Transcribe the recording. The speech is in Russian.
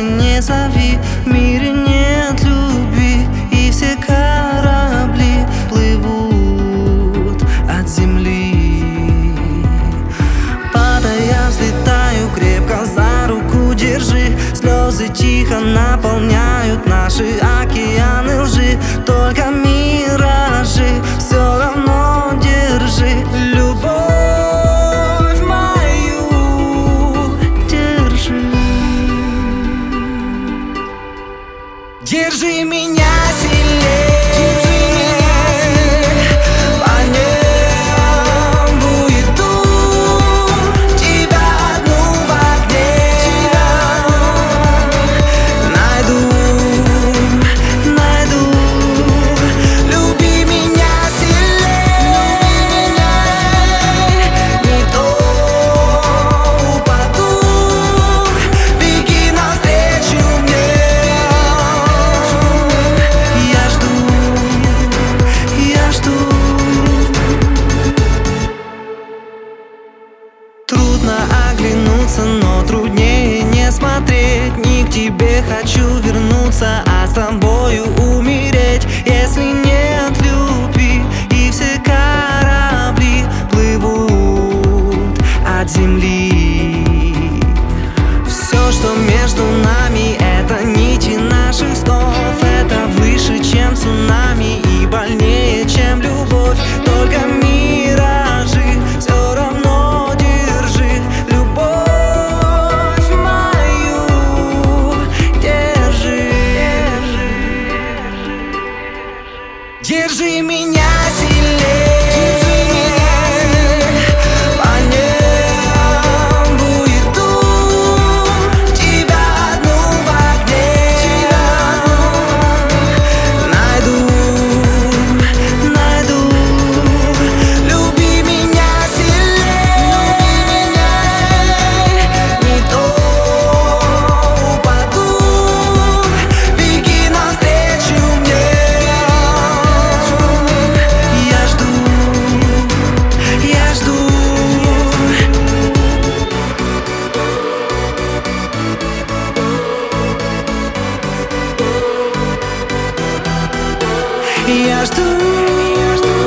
не зови. В мире нет любви, и все корабли плывут от земли. Падая, взлетаю, крепко за руку держи. Слезы тихо наполняют наши океаны лжи. Только миражи, все равно держи. Любовь мою держи. Держи меня сильнее. Трудно оглянуться, но труднее не смотреть. Не к тебе хочу вернуться, а с тобою умереть. Если нет любви, и все корабли плывут от земли. Все, что между нами, это нити наших снов. Это выше, чем цунами, и больнее, чем любовь. Только миражи, все равно держи. Любовь мою держи. Держи меня сильнее. Я жду.